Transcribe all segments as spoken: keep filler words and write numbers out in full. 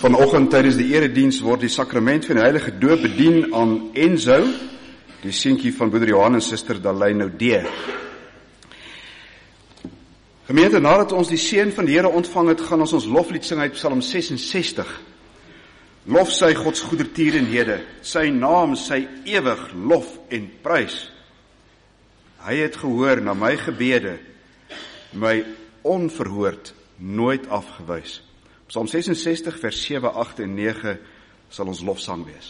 Vanoggend tydens die erediens word die sakrament van die heilige doop bedien aan Enzo, die seentjie van broeder Johan en suster Dalyn Oudee. Gemeente, nadat ons die seën van die Here ontvang het, gaan ons ons loflied sing uit Psalm ses en sestig. Lof sy Gods goedertierenhede, sy naam, sy ewig lof en prys. Hy het gehoor na my gebede, my onverhoord nooit afgewys. Psalm ses en sestig vers sewe, agt en nege sal ons lofsang wees.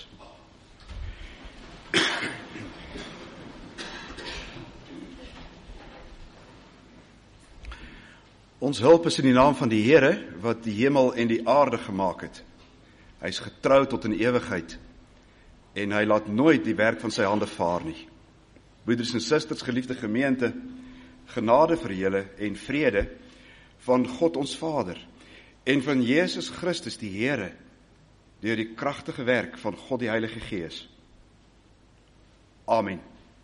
Ons hulp is in die naam van die Here, wat die hemel en die aarde gemaak het. Hy is getrou tot in ewigheid, en hy laat nooit die werk van sy hande vaar nie. Broeders en susters, geliefde gemeente, genade vir julle en vrede van God ons Vader, en van Jesus Christus die Here, deur die kragtige werk van God die Heilige Gees. Amen.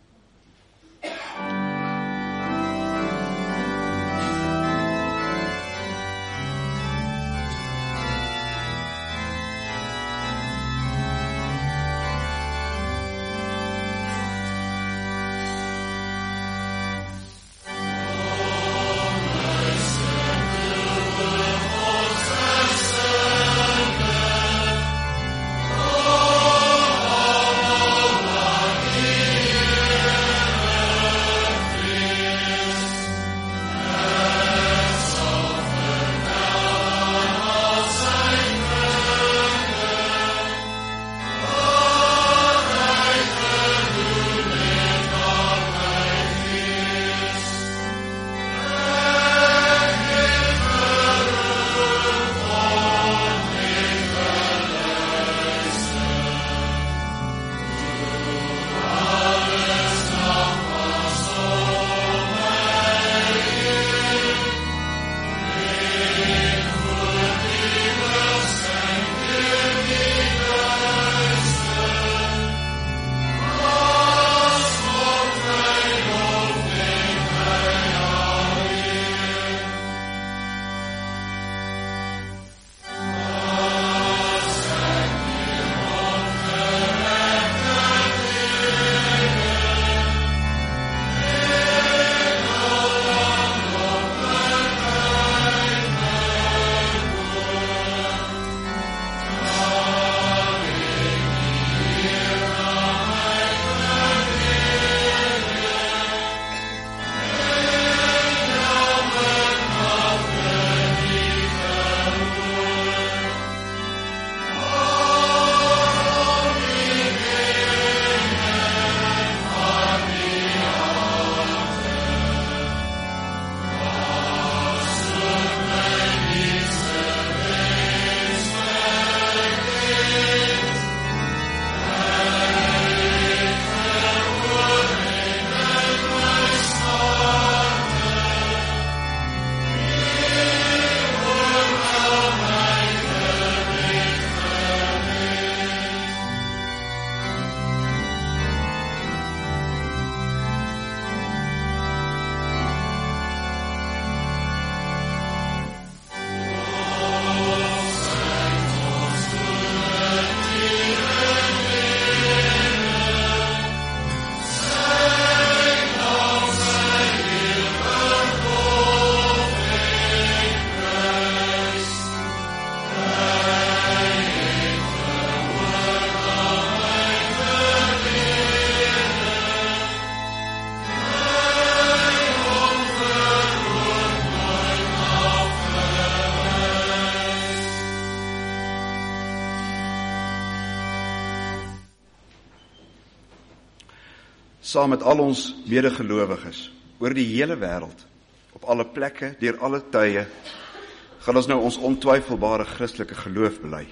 Saam met al ons medegelowiges oor die hele wêreld, op alle plekke, deur alle tye, gaan ons nou ons ontwyfelbare Christelike geloof bely.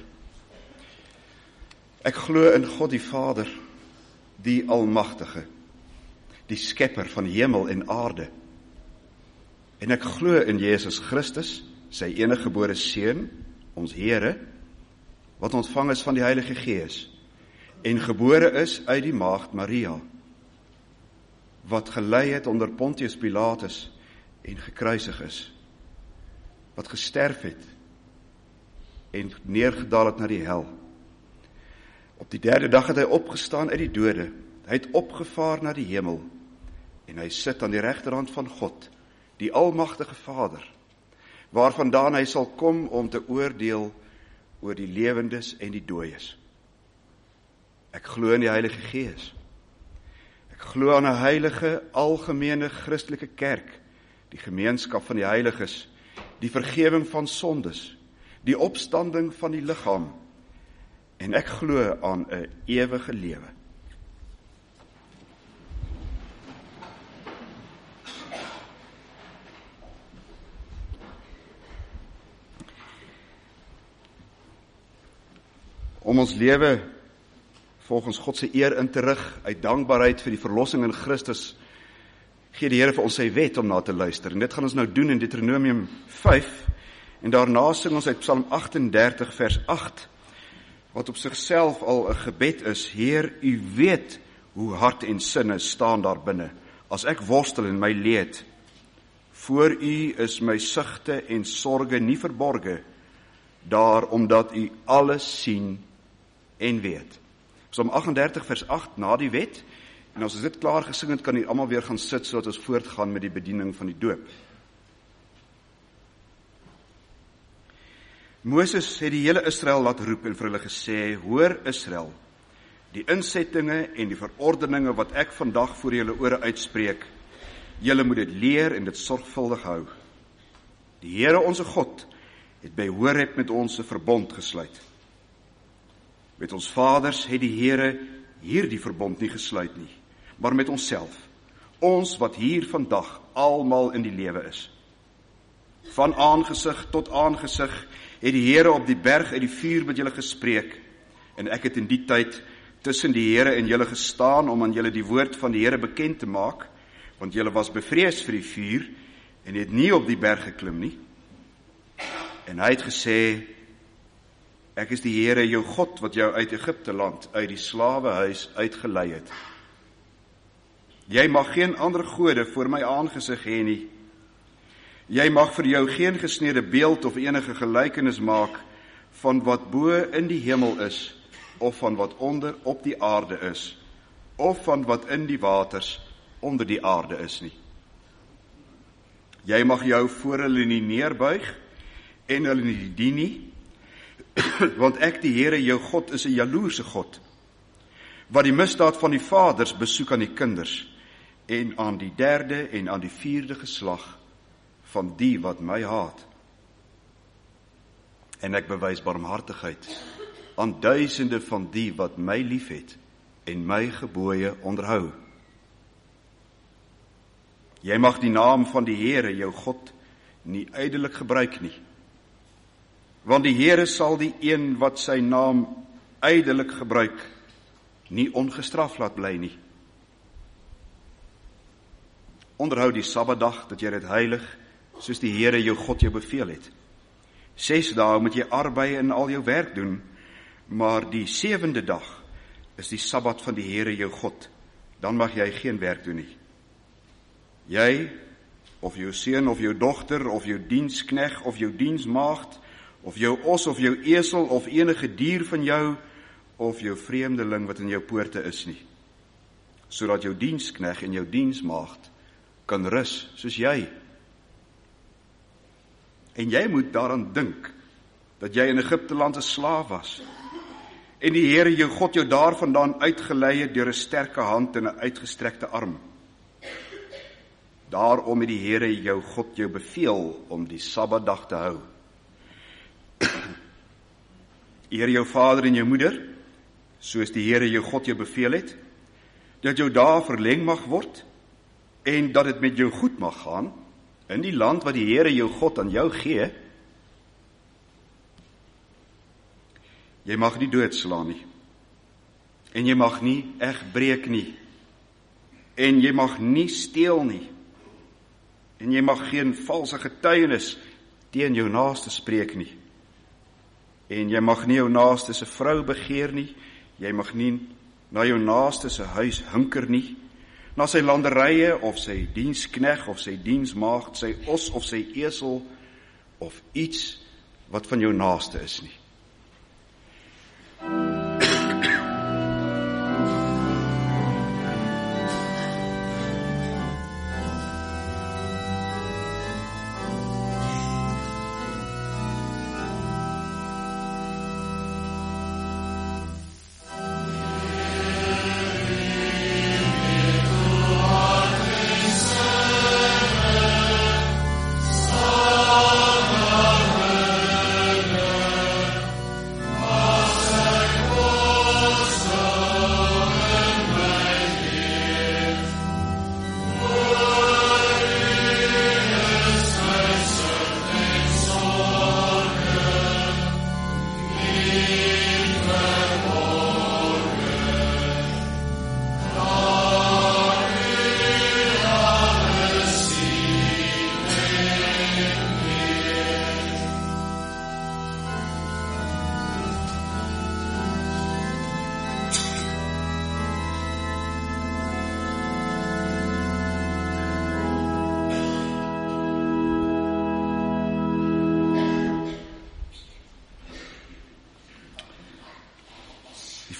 Ek glo in God die Vader, die Almagtige, die Skepper van hemel en aarde. En ek glo in Jesus Christus, sy enige gebore Seun, ons Here, wat ontvang is van die Heilige Gees, en gebore is uit die maagd Maria, wat gelei het onder Pontius Pilatus en gekruisig is, wat gesterf het en neergedaal het na die hel. Op die derde dag het hy opgestaan uit die dode, hy het opgevaar na die hemel, en hy sit aan die regterhand van God, die almagtige Vader, waarvandaan hy sal kom om te oordeel oor die lewendes en die dooies. Ek glo in die Heilige Gees. Ek glo aan 'n heilige, algemene Christelike kerk, die gemeenskap van die heiliges, die vergewing van sondes, die opstanding van die liggaam, en ek glo aan 'n ewige lewe. Om ons lewe volgens God se eer in te rig, uit dankbaarheid vir die verlossing in Christus, gee die Here vir ons sy wet om na te luister. En dit gaan ons nou doen in Deuteronomium vyf, en daarna sing ons uit Psalm agt en dertig vers agt, wat op sigself al 'n gebed is. Heer, u weet hoe hart en sinne staan daar binne, as ek worstel in my leed. Voor u is my sugte en sorge nie verborge, daar omdat u alles sien en weet. Psalm agt en dertig vers agt, na die wet, en as ons dit klaar gesing het, kan u almal weer gaan sit, sodat ons voortgaan met die bediening van die doop. Moses het die hele Israel laat roep en vir hulle gesê, hoor Israel, die insettinge en die verordeninge wat ek vandag voor julle ore uitspreek, julle moet dit leer en dit sorgvuldig hou. Die Here onse God het by Horeb met ons 'n verbond gesluit. Met ons vaders het die Here hierdie verbond nie gesluit nie, maar met onsself, ons wat hier vandag almal in die lewe is. Van aangesig tot aangesig het die Here op die berg uit die vuur met julle gespreek, en ek het in die tyd tussen die Here en julle gestaan om aan julle die woord van die Here bekend te maak, want julle was bevrees vir die vuur en het nie op die berg geklim nie. En hy het gesê, ek is die Here jou God wat jou uit Egipte land, uit die slawehuis uitgelei het. Jy mag geen ander gode voor my aangesig hê nie. Jy mag vir jou geen gesneede beeld of enige gelykenis maak van wat bo in die hemel is, of van wat onder op die aarde is, of van wat in die waters onder die aarde is nie. Jy mag jou voor hulle nie neerbuig en hulle nie dien nie, want ek die Here jou God is 'n jaloerse God, wat die misdaad van die vaders besoek aan die kinders, en aan die derde en aan die vierde geslag van die wat my haat. En ek bewys barmhartigheid aan duisende van die wat my liefhet en my gebooie onderhou. Jy mag die naam van die Here jou God nie ydelik gebruik nie, want die Here sal die een wat sy naam ydelik gebruik nie ongestraf laat bly nie. Onderhou die Sabbatdag dat jy dit heilig, soos die Here jou God jou beveel het. Ses dae moet jy arbei en al jou werk doen, maar die sewende dag is die Sabbat van die Here jou God. Dan mag jy geen werk doen nie. Jy, of jou seun of jou dogter, of jou dienskneg of jou diensmaagd, of jou os of jou esel of enige dier van jou, of jou vreemdeling wat in jou poorte is nie, sodat jou dienskneg en jou diensmaagd kan rus soos jy. En jy moet daaraan dink dat jy in Egipte land 'n slaaf was, en die Here jou God jou daarvandaan uitgelei het deur 'n sterke hand en 'n uitgestrekte arm. Daarom het die Here jou God jou beveel om die Sabbatdag te hou. Eer jou vader en jou moeder, soos die Here jou God jou beveel het, dat jou dae verleng mag word, en dat dit met jou goed mag gaan, in die land wat die Here jou God aan jou gee. Jy mag nie doodslaan nie, en jy mag nie egbreek nie, en jy mag nie steel nie, en jy mag geen valse getuienis teen jou naaste spreek nie, en jy mag nie jou naaste se vrou begeer nie, jy mag nie na jou naaste se huis hinker nie, na sy landerye of sy dienskneg of sy diensmaagd, sy os of sy esel of iets wat van jou naaste is nie.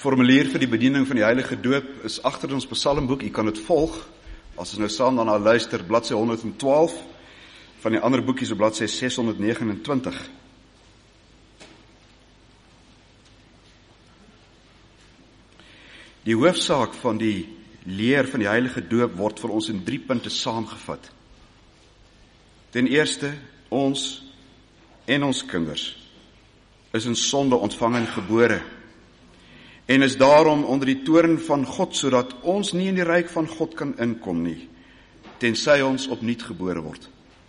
Die formulier vir die bediening van die heilige doop is agter ons psalmboek. U kan dit volg, as ons nou saam daarna luister, bladsy honderdtwaalf, van die ander boekies op bladsy seshonderdnegenentwintig. Die hoofsaak van die leer van die heilige doop word vir ons in drie punte saamgevat. Ten eerste, ons en ons kinders is in sonde ontvang en gebore, en is daarom onder die toorn van God, sodat ons nie in die ryk van God kan inkom nie, tensy ons opnuut gebore word.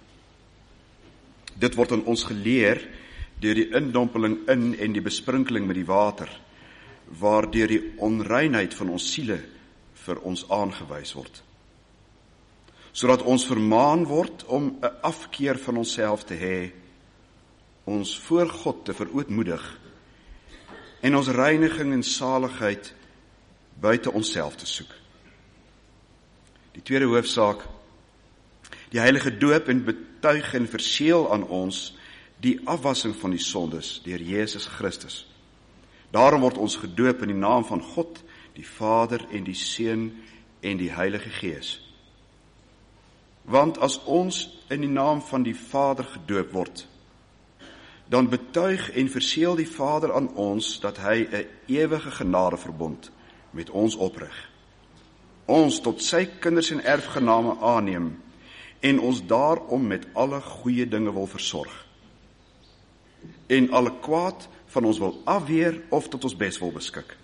Dit word aan ons geleer deur die indompeling in en die besprinkeling met die water, waardeur die onreinheid van ons siele vir ons aangewys word, sodat ons vermaan word om 'n afkeer van onsself te hê, ons voor God te verootmoedig en ons reiniging en saligheid buite onsself te soek. Die tweede hoofsaak, die heilige doop en betuig en verseël aan ons die afwassing van die sondes deur Jesus Christus. Daarom word ons gedoop in die naam van God, die Vader en die Seun en die Heilige Gees. Want as ons in die naam van die Vader gedoop word, dan betuig en verseël die Vader aan ons dat hy 'n ewige genadeverbond met ons oprig, ons tot sy kinders en erfgename aanneem en ons daarom met alle goeie dinge wil versorg en alle kwaad van ons wil afweer of tot ons bes wil beskik.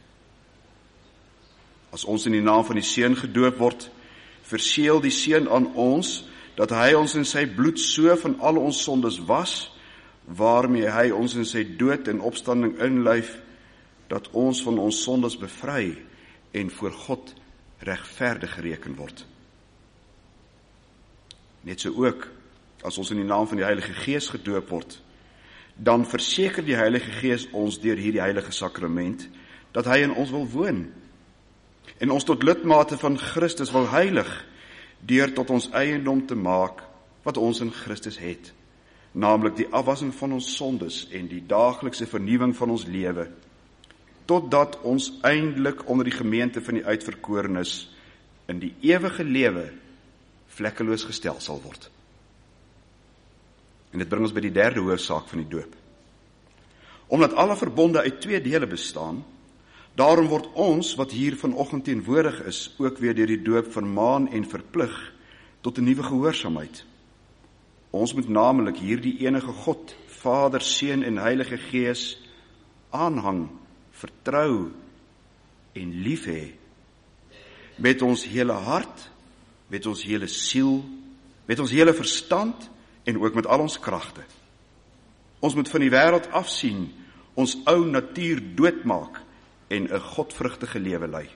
As ons in die naam van die Seun gedoop word, verseël die Seun aan ons dat hy ons in sy bloed so van al ons sondes was, waarmee hy ons in sy dood en opstanding inlyf, dat ons van ons sondes bevry en voor God regverdig gereken word. Net so ook, as ons in die naam van die Heilige Gees gedoop word, dan verseker die Heilige Gees ons deur hierdie heilige sakrament, dat hy in ons wil woon, en ons tot lidmate van Christus wil heilig, deur tot ons eiendom te maak, wat ons in Christus het, naamlik die afwassing van ons sondes en die daaglikse vernuwing van ons lewe, totdat ons eindelik onder die gemeente van die uitverkorenes in die ewige lewe vlekkeloos gestel sal word. En dit bring ons by die derde hoofsaak van die doop. Omdat alle verbonde uit twee dele bestaan, daarom word ons, wat hier vanoggend teenwoordig is, ook weer deur die doop vermaan en verplig tot 'n nuwe gehoorsaamheid. Ons moet naamlik hierdie enige God, Vader, Seun en Heilige Gees aanhang, vertrou en lief hê, met ons hele hart, met ons hele siel, met ons hele verstand en ook met al ons kragte. Ons moet van die wêreld afsien, ons ou natuur doodmaak en 'n godvrugtige lewe lei.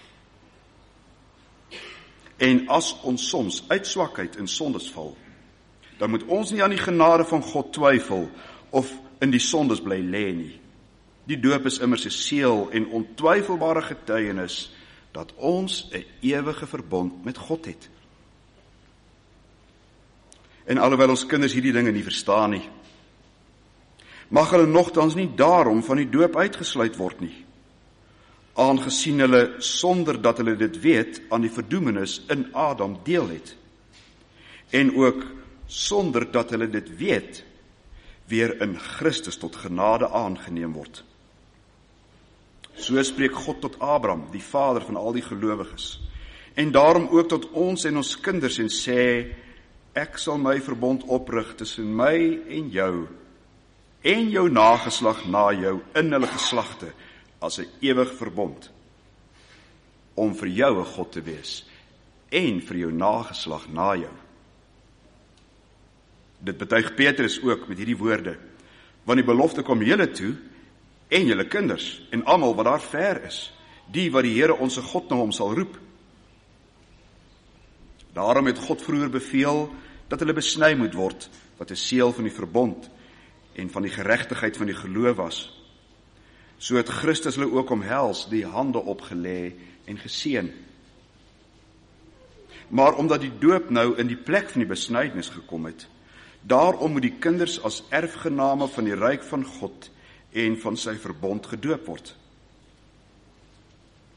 En as ons soms uit swakheid in sondes val, dan moet ons nie aan die genade van God twyfel of in die sondes bly lê nie. Die doop is immers 'n seël en ontwyfelbare getuienis dat ons 'n ewige verbond met God het. En alhoewel ons kinders hierdie dinge nie verstaan nie, mag hulle nogtans nie daarom van die doop uitgesluit word nie, aangesien hulle sonder dat hulle dit weet aan die verdoemenis in Adam deel het, en ook sonder dat hulle dit weet weer in Christus tot genade aangeneem word. So spreek God tot Abraham, die vader van al die gelowiges, en daarom ook tot ons en ons kinders en sê, ek sal my verbond oprig tussen my en jou, en jou nageslag na jou in hulle geslagte, as 'n ewig verbond, om vir jou 'n God te wees, en vir jou nageslag na jou. Dit betuig Petrus ook met hierdie woorde, want die belofte kom julle toe, en julle kinders, en almal wat daar ver is, die wat die Here onse God na hom sal roep. Daarom het God vroeër beveel, dat hulle besny moet word, wat 'n seël van die verbond, en van die geregtigheid van die geloof was. So het Christus hulle ook omhels, die hande opgelê en geseën. Maar omdat die doop nou in die plek van die besnydenis gekom het, daarom moet die kinders as erfgename van die ryk van God en van sy verbond gedoop word.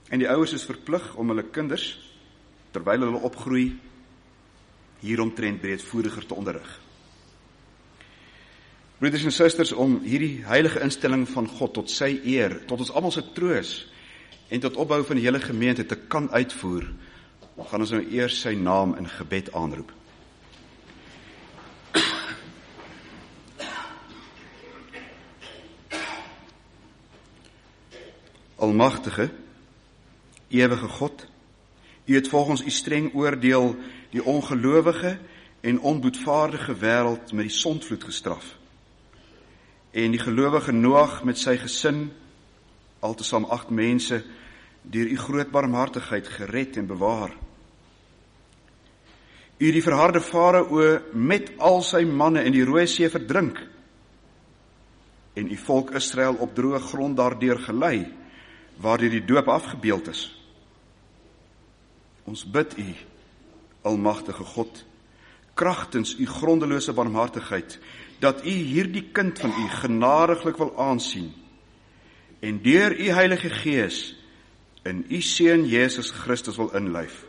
En die ouers is verplig om hulle kinders, terwyl hulle opgroei, hieromtrent breedvoeriger te onderrig. Broeders en susters, om hierdie heilige instelling van God tot sy eer, tot ons almal se troos en tot opbou van die hele gemeente te kan uitvoer, gaan ons nou eers sy naam in gebed aanroep. Almagtige, ewige God, U het volgens U streng oordeel die ongelowige en onboetvaardige wêreld met die sondvloed gestraf. En die gelowige Noag met sy gesin, altesaam agt mense, deur U groot barmhartigheid gered en bewaar. U die verharde Farao met al sy manne in die Rooi See verdrink, en U volk Israel op droë grond daardeur gelei, waardeur die doop afgebeeld is. Ons bid U, almagtige God, kragtens U grondelose barmhartigheid, dat U hierdie kind van U genadiglik wil aansien, en deur U Heilige Gees in U Seun Jesus Christus wil inlyf,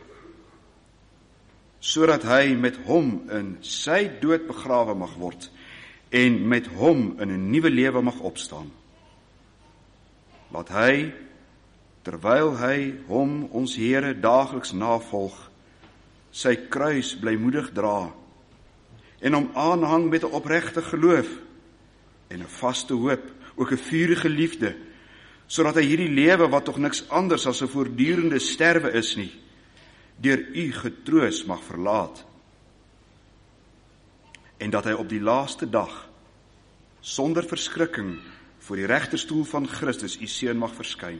sodat hy met hom in sy dood begrawe mag word, en met hom in 'n nuwe lewe mag opstaan. Laat hy, terwyl hy hom, ons Here, daagliks navolg, sy kruis blymoedig dra, en hom aanhang met 'n opregte geloof, en 'n vaste hoop, ook 'n vurige liefde, sodat hy hierdie lewe, wat tog niks anders as 'n voortdurende sterwe is nie, deur U getroos mag verlaat, en dat hy op die laaste dag, sonder verskrikking, voor die regterstoel van Christus, U Seun, mag verskyn.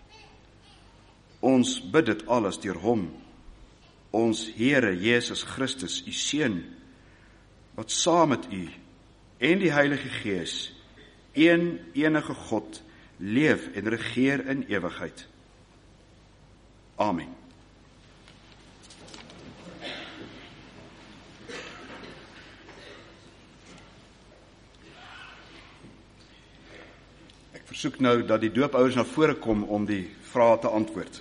Ons bid dit alles deur hom, ons Here Jesus Christus, U Seun, wat saam met U en die Heilige Gees, een enige God, leef en regeer in ewigheid. Amen. Ek versoek nou dat die doopouers na vore kom om die vrae te antwoord.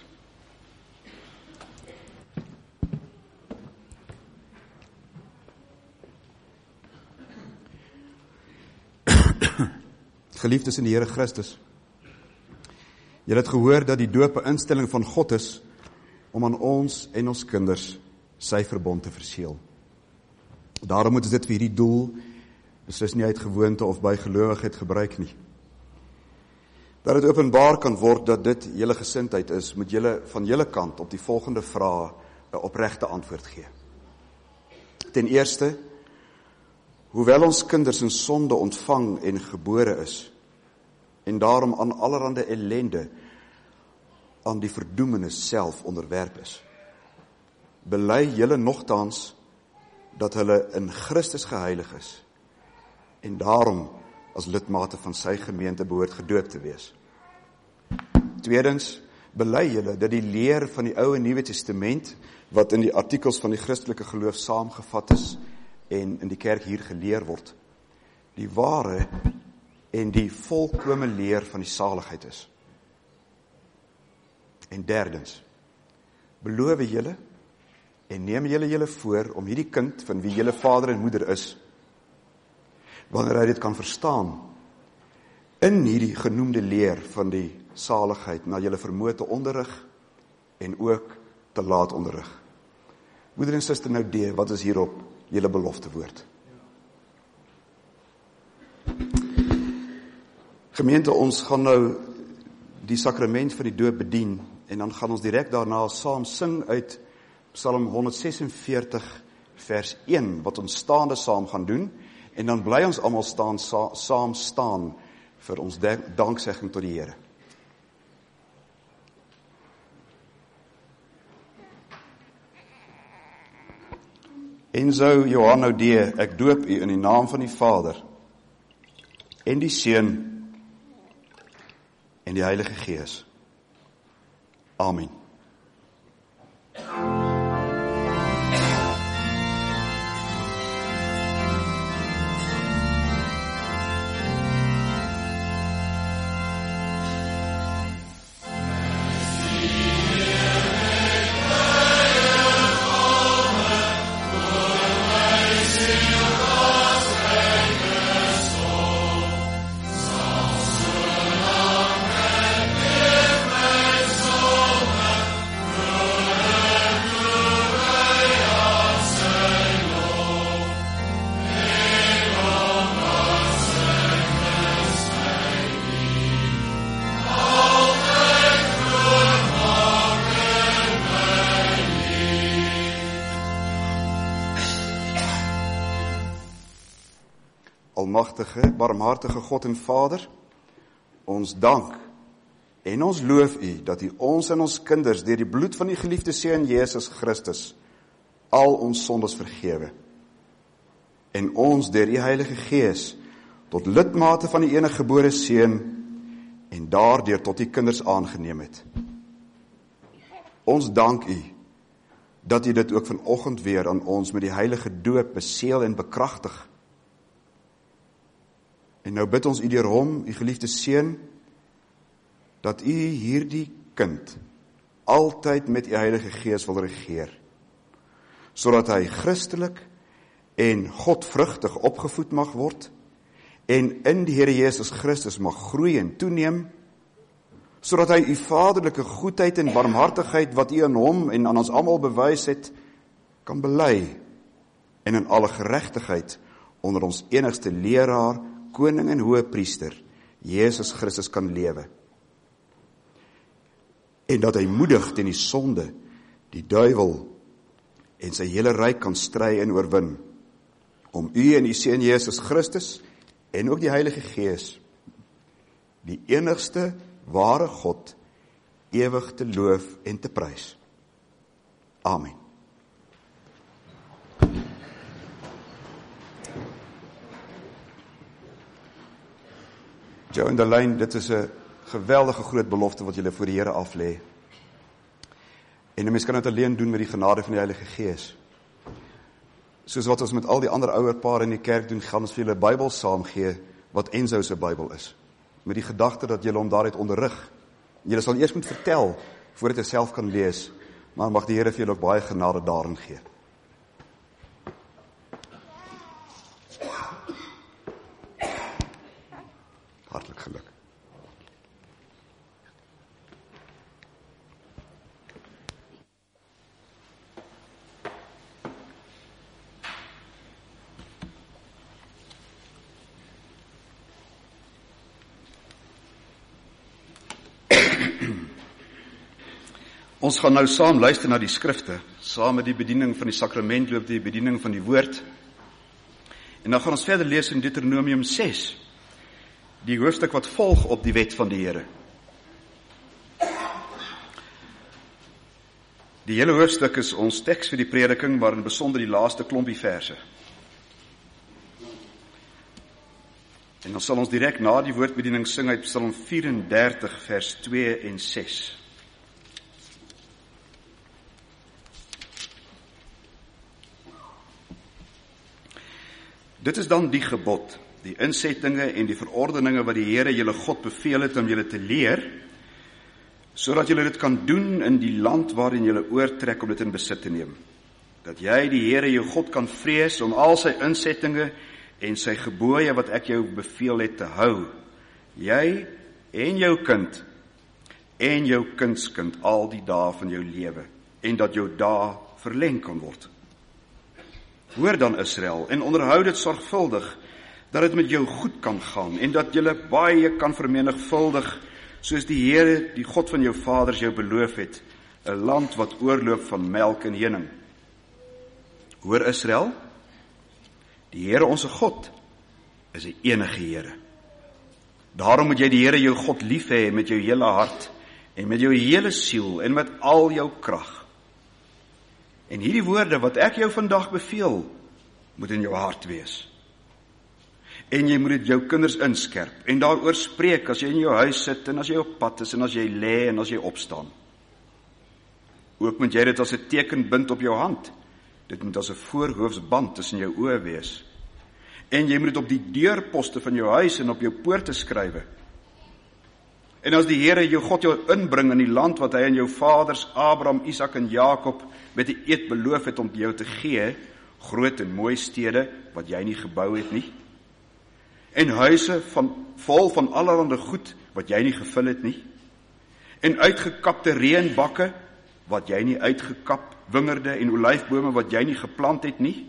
Geliefdes in die Here Christus, julle het gehoor dat die doop 'n instelling van God is om aan ons en ons kinders sy verbond te verseël. Daarom moet ons dit vir hierdie doel beslis nie uit gewoonte of by gelowigheid gebruik nie. Dat dit openbaar kan word dat dit julle gesindheid is, moet julle van julle kant op die volgende vrae 'n opregte antwoord gee. Ten eerste, hoewel ons kinders in sonde ontvang en gebore is, en daarom aan allerhande ellende, aan die verdoemenis self onderwerp is, bely julle nogtans dat hulle in Christus geheilig is, en daarom as lidmate van sy gemeente behoort gedoop te wees. Tweedens, bely julle dat die leer van die Ou en Nuwe Testament, wat in die artikels van die Christelike geloof saamgevat is, en in die kerk hier geleer word, die ware en die volkome leer van die saligheid is. En derdens, beloof julle en neem julle julle voor om hierdie kind van wie julle vader en moeder is, wanneer hy dit kan verstaan, in hierdie genoemde leer van die saligheid na julle vermoë te onderrig en ook te laat onderrig. Moeder en suster nou D, wat is hierop julle belofte woord? Gemeente, ons gaan nou die sakrament van die doop bedien, en dan gaan ons direk daarna saam sing uit Psalm honderdsesenveertig vers een, wat ons staande saam gaan doen, en dan bly ons almal staan, sa, saam staan vir ons danksegging tot die Here. Enzo Johanno D, ek doop u in die naam van die Vader en die Seun en die Heilige Gees. Amen. See almagtige, barmhartige God en Vader, ons dank en ons loof U dat U ons en ons kinders deur die bloed van die geliefde Seun Jesus Christus al ons sondes vergewe en ons deur die Heilige Gees tot lidmate van die enige gebore Seun en daardeur tot U kinders aangeneem het. Ons dank U dat U dit ook vanoggend weer aan ons met die heilige doop beseël en bekragtig. En nou bid ons U deur hom, U geliefde Seun, dat U hierdie kind altyd met U Heilige Gees wil regeer, sodat hy Christelik en godvrugtig opgevoed mag word, en in die Here Jesus Christus mag groei en toeneem, sodat hy U vaderlike goedheid en barmhartigheid wat U aan hom en aan ons almal bewys het, kan bely en in alle geregtigheid onder ons enigste leraar, koning en hoëpriester, Jesus Christus kan lewe. En dat hy moedig teen die sonde, die duiwel en sy hele ryk kan stry en oorwin, om U en U Seun Jesus Christus en ook die Heilige Gees, die enigste ware God, ewig te loof en te prys. Amen. Joe en Delijn, dit is 'n geweldige groot belofte wat julle voor die Here aflê. En 'n mens kan dit alleen doen met die genade van die Heilige Gees. Soos wat ons met al die ander ouer pare in die kerk doen, gaan ons vir julle Bybel saamgee wat Enzo se Bybel is. Met die gedagte dat julle hom daaruit onderrig. Julle sal eers moet vertel voordat hy self kan lees, maar mag die Here vir julle ook baie genade daarin gee. Hartlik geluk. Ons gaan nou saam luister na die skrifte, saam met die bediening van die sakramentloop, die bediening van die woord. En dan gaan ons verder lees in Deuteronomium ses, die hoofstuk wat volg op die wet van die Here. Die hele hoofstuk is ons teks vir die prediking, maar in besonder die laaste klompie verse. En dan sal ons direk na die woordbediening sing uit Psalm vyf-en-dertig vers twee en ses. Dit is dan die gebod, die insettinge en die verordeninge wat die Here julle God beveel het om julle te leer, sodat julle dit kan doen in die land waarin julle oortrek om dit in besit te neem. Dat jy die Here jou God kan vrees om al sy insettinge en sy gebooie wat ek jou beveel het te hou, jy en jou kind en jou kindskind al die dae van jou lewe, en dat jou dae verleng kan word. Hoor dan Israel, en onderhou dit sorgvuldig, dat dit met jou goed kan gaan, en dat jy baie kan vermenigvuldig, soos die Here, die God van jou vaders jou beloof het, 'n land wat oorloop van melk en honing. Hoor Israel, die Here onse God is die enige Here. Daarom moet jy die Here jou God lief hê met jou hele hart, en met jou hele siel, en met al jou krag. En hierdie woorde wat ek jou vandag beveel, moet in jou hart wees. En jy moet dit jou kinders inskerp, en daaroor spreek as jy in jou huis sit, en as jy op pad is, en as jy lê, en as jy opstaan. Ook moet jy dit as 'n teken bind op jou hand. Dit moet as 'n voorhoofsband tussen jou oë wees. En jy moet dit op die deurposte van jou huis en op jou poorte skrywe. En as die Here jou God jou inbring in die land wat hy aan jou vaders Abraham, Isak en Jakob met die eed beloof het om jou te gee, groot en mooi stede wat jy nie gebou het nie, en huise van, vol van allerlei goed wat jy nie gevul het nie, en uitgekapte reënbakke wat jy nie uitgekap, wingerde en olyfbome wat jy nie geplant het nie,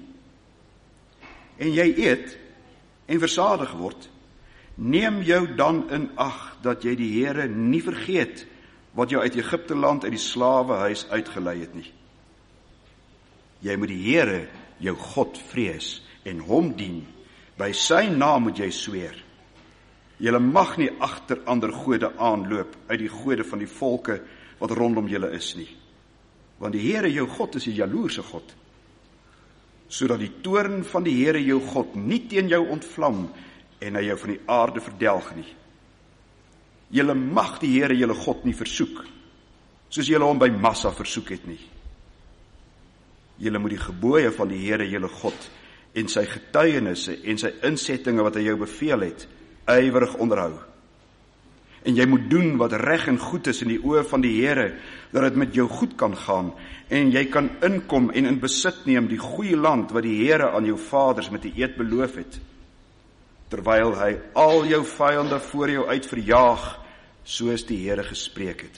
en jy eet en versadig word, neem jou dan in ag dat jy die Here nie vergeet wat jou uit Egipte land uit die slawehuis uitgelei het nie. Jy moet die Here jou God vrees en hom dien By sy naam moet jy sweer. Julle mag nie agter ander gode aanloop uit die gode van die volke wat rondom julle is nie. Want die Here jou God is 'n jaloerse God, sodat die toorn van die Here jou God nie teen jou ontvlam en hy jou van die aarde verdelg nie. Julle mag die Here julle God nie versoek, soos julle hom by Massa versoek het nie. Julle moet die gebooie van die Here julle God en sy getuienisse en sy insettinge wat hy jou beveel het, ywerig onderhou. En jy moet doen wat reg en goed is in die oë van die Here, dat dit met jou goed kan gaan, en jy kan inkom en in besit neem die goeie land wat die Here aan jou vaders met die eed beloof het, terwyl hy al jou vyande voor jou uit verjaag, soos die Here gespreek het.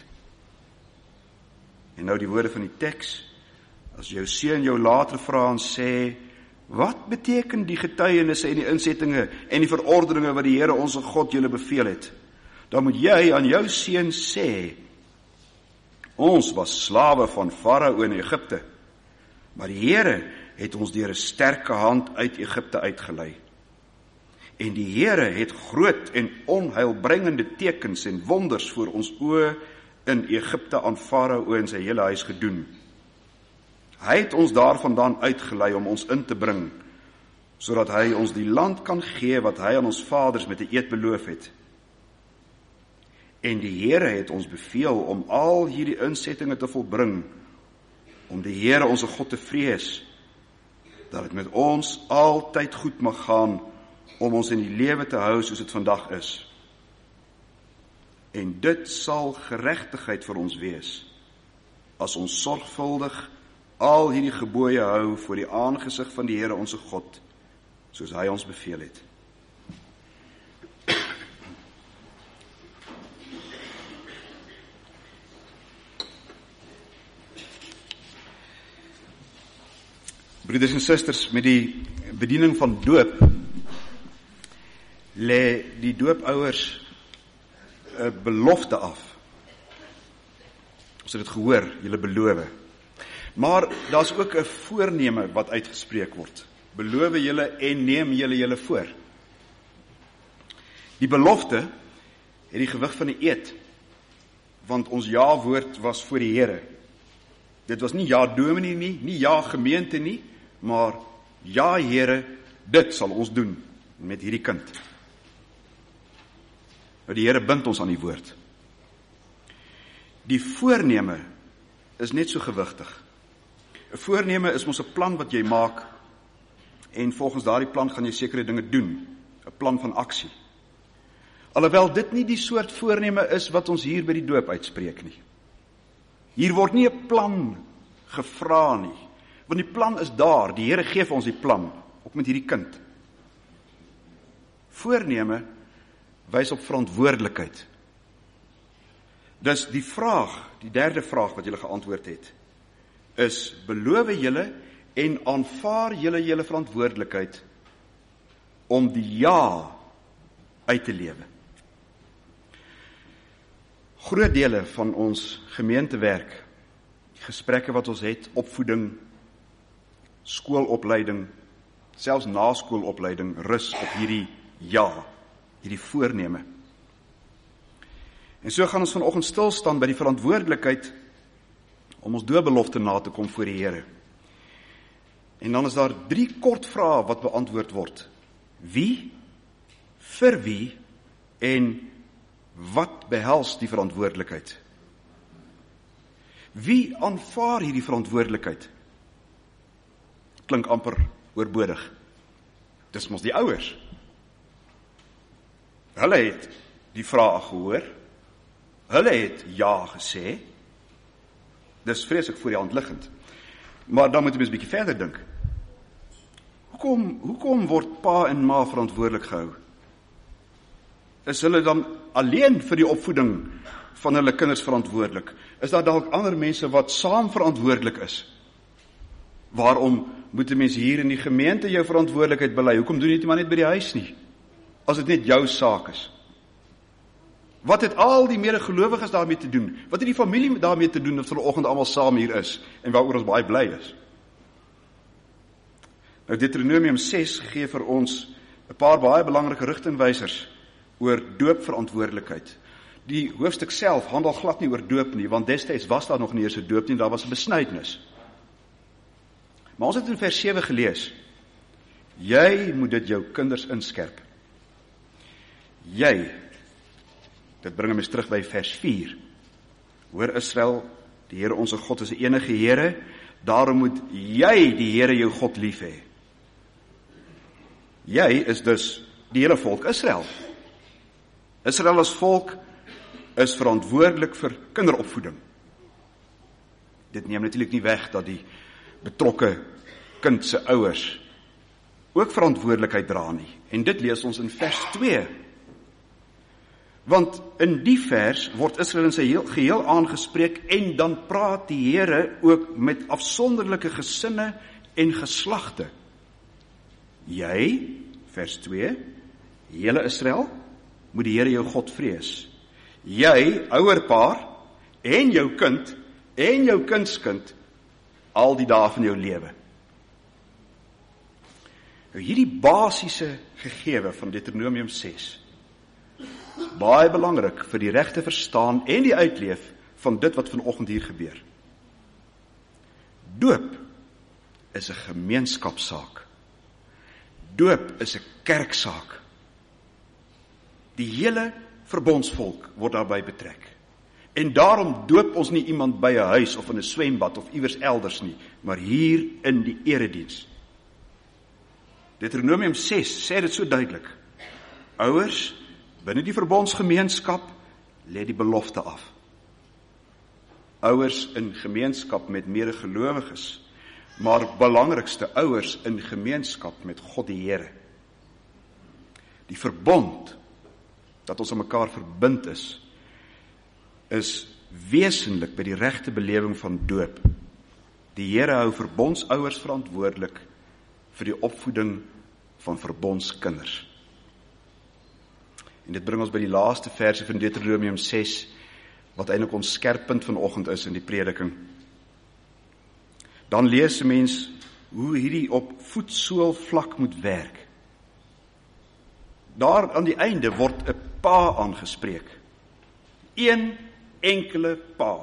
En nou die woorde van die teks, as jou seun jou later vra en sê, wat beteken die getuienisse en die insettinge en die verordeninge wat die Here onze God julle beveel het? Dan moet jy aan jou seun sê, ons was slawe van Farao in Egipte, maar die Here het ons deur 'n sterke hand uit Egipte uitgelei. En die Here het groot en onheilbringende tekens en wonders voor ons oë in Egipte aan Farao en sy hele huis gedoen. Hy het ons daarvandaan uitgelei om ons in te bring, sodat hy ons die land kan gee wat hy aan ons vaders met 'n eed beloof het. En die Here het ons beveel om al hierdie insettinge te volbring, om die Here onze God te vrees, dat het met ons altyd goed mag gaan, om ons in die lewe te hou soos het vandag is. En dit sal geregtigheid vir ons wees, as ons sorgvuldig al hierdie gebooie hou voor die aangesig van die Here onze God, soos hy ons beveel het. Broeders en susters, met die bediening van doop, lê die doopouers 'n belofte af. Ons het dit gehoor, julle beloof. Maar daar's ook 'n voorneme wat uitgespreek word. Beloof julle en neem julle julle voor. Die belofte het die gewig van die eed, want ons ja-woord was voor die Here. Dit was nie ja dominee nie, nie ja gemeente nie, maar ja Here, dit sal ons doen met hierdie kind. Nou die Here bind ons aan die woord. Die voorneme is net so gewigtig. 'n Voorneme is mos 'n plan wat jy maak, en volgens daardie plan gaan jy sekere dinge doen, 'n plan van aksie. Alhoewel dit nie die soort voorneme is wat ons hier by die doop uitspreek nie. Hier word nie 'n plan gevra nie, want die plan is daar, die Here gee vir ons die plan, ook met hierdie kind. Voorneme wys op verantwoordelikheid. Dus die vraag, die derde vraag wat julle geantwoord het, is, beloof julle en aanvaar julle julle verantwoordelikheid om die ja uit te lewe. Groot dele van ons gemeentewerk, gesprekke wat ons het, opvoeding, skoolopleiding, selfs naskoolopleiding, rus op hierdie ja, hierdie voorneme. En so gaan ons vanoggend stil staan by die verantwoordelikheid om ons doopbelofte na te kom voor die Here. En dan is daar drie kort vrae wat beantwoord word. Wie, vir wie en wat behels die verantwoordelikheid? Wie aanvaar hierdie verantwoordelikheid? Klink amper oorbodig. Dis mos die ouers. Hulle het die vraag gehoor. Hulle het ja gesê. Dis vreeslik voor die hand liggend. Maar dan moet jy mens 'n bietjie verder dink. Hoekom, hoekom word pa en ma verantwoordelik gehou? Is hulle dan alleen vir die opvoeding van hulle kinders verantwoordelik? Is daar dalk ander mense wat saam verantwoordelik is? Waarom moet 'n mens hier in die gemeente jou verantwoordelikheid bely? Hoekom doen jy dit maar net by die huis nie? As dit net jou saak is. Wat het al die medegelowiges daarmee te doen? Wat het die familie daarmee te doen dat vanoggend almal saam hier is en waaroor ons baie bly is? Nou Deuteronomium ses gee vir ons 'n paar baie belangrike rigtingwysers oor doopverantwoordelikheid. Die hoofstuk self handel glad nie oor doop nie, want destyds was daar nog nie eers 'n doop nie, daar was 'n besnydenis. Maar ons het in vers sewe gelees, jy moet dit jou kinders inskerp. Jy, dit bring ons terug by vers vier. Hoor Israel, die Here onze God is die enige Here, daarom moet jy die Here jou God lief hê. Jy is dus die hele volk Israel. Israel as volk is verantwoordelik vir kinderopvoeding. Dit neem natuurlik nie weg dat die betrokke kind se ouers ook verantwoordelikheid dra nie. En dit lees ons in vers twee. Want in die vers word Israel in sy heel, geheel aangespreek en dan praat die Here ook met afsonderlike gesinne en geslagte. Jy, vers twee, hele Israel, moet die Here jou God vrees. Jy, ouerpaar, en jou kind, en jou kindskind, al die dae van jou lewe. Nou hierdie basiese gegewe van Deuteronomium ses, is baie belangrik vir die regte verstaan en die uitleef van dit wat vanoggend hier gebeur. Doop is 'n gemeenskapsaak. Doop is 'n kerksaak. Die hele verbondsvolk word daarbey betrek. En daarom doop ons nie iemand by 'n huis of in 'n swembad of iewers elders nie, maar hier in die erediens. Deuteronomium ses sê dit so duidelik. Ouers, binne die verbondsgemeenskap, lê die belofte af. Ouers in gemeenskap met medegelowiges, maar belangrikste ouers in gemeenskap met God die Here. Die verbond, dat ons aan mekaar verbind is, is wesenlik by die regte belewing van doop. Die Here hou verbondsouers verantwoordelik vir die opvoeding van verbondskinders. En dit bring ons by die laaste verse van Deuteronomium ses, wat eintlik ons skerppunt vanoggend is in die prediking. Dan lees 'n mens hoe hierdie op voetsool vlak moet werk. Daar aan die einde word 'n pa aangespreek. Een enkele pa.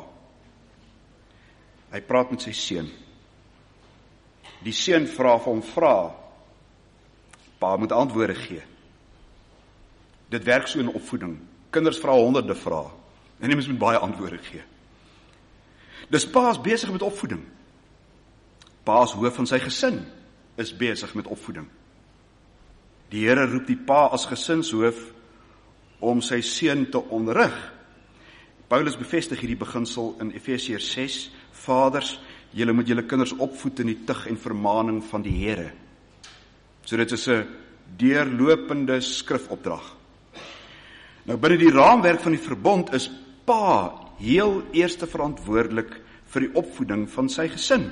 Hy praat met sy seun. Die seun vra vir hom vra. Pa moet antwoorde gee. Dit werk so in opvoeding. Kinders vra honderde vrae en die mens moet baie antwoorde gee. Dis pa is besig met opvoeding. Pa as hoof van sy gesin is besig met opvoeding. Die Here roep die pa as gesinshoof om sy seun te onderrig. Paulus bevestig hierdie beginsel in Efesiërs ses, Vaders, julle moet julle kinders opvoed in die tug en vermaning van die Here. So dit is 'n deurlopende skrifopdrag. Nou binne die raamwerk van die verbond is pa heel eerste verantwoordelik vir die opvoeding van sy gesin.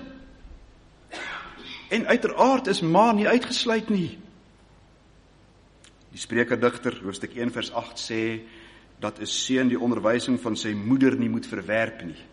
En uiteraard is ma nie uitgesluit nie. Die Sprekerdigter, hoofstuk een vers agt sê, dat 'n seun die onderwysing van sy moeder nie moet verwerp nie.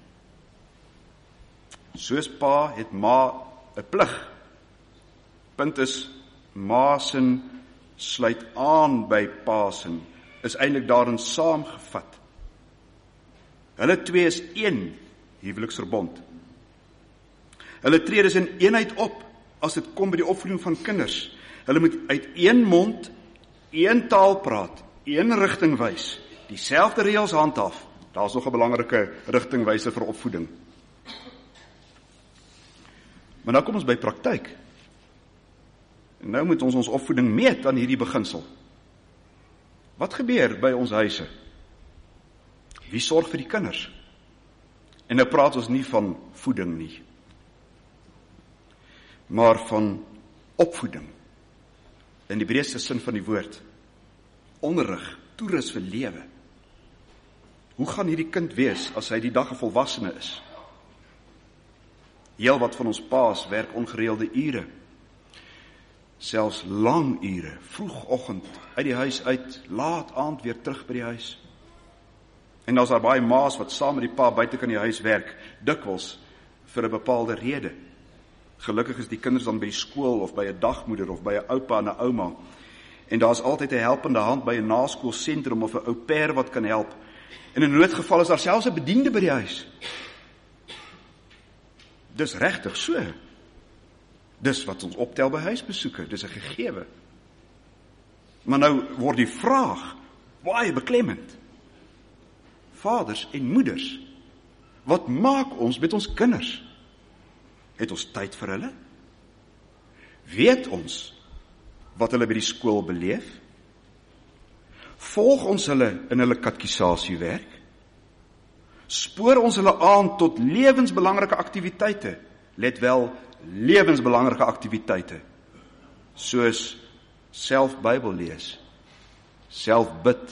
Soos pa het ma 'n plig. Punt is, ma sin sluit aan by pa sin, is eintlik daarin saamgevat. Hulle twee is een huweliksverbond. Hulle tree dus in eenheid op as dit kom by die opvoeding van kinders. Hulle moet uit een mond, een taal praat, een rigting wys, dieselfde reëls handhaaf. Daar is nog 'n belangrike rigtingwyser vir opvoeding. Maar nou kom ons by praktyk. En nou moet ons ons opvoeding meet aan hierdie beginsel. Wat gebeur by ons huise? Wie sorg vir die kinders? En nou praat ons nie van voeding nie, maar van opvoeding. In die breedste sin van die woord. Onderrig, toerus vir lewe. Hoe gaan hierdie kind wees as hy die dag 'n volwassene is? Heel wat van ons paas werk ongereelde ure. Selfs lang ure, vroegoggend uit die huis uit, laat aand weer terug by die huis. En daar's daar baie ma's wat saam met die pa buite kan die huis werk, dikwels vir 'n bepaalde rede. Gelukkig is die kinders dan by skool of by 'n dagmoeder of by 'n oupa en 'n ouma. En daar is altyd 'n helpende hand by 'n naskoolsentrum of 'n ou pair wat kan help. In 'n noodgeval is daar selfs 'n bediende by die huis. Dis regtig so. Dis wat ons optel by huisbesoeke, dis 'n gegewe. Maar nou word die vraag baie beklemmend. Vaders en moeders, wat maak ons met ons kinders? Het ons tyd vir hulle? Weet ons wat hulle by die skool beleef? Volg ons hulle in hulle katekisasiewerk? Spoor ons hulle aan tot lewensbelangrike aktiwiteite? Let wel, lewensbelangrike aktiwiteite, soos self Bybel lees, self bid.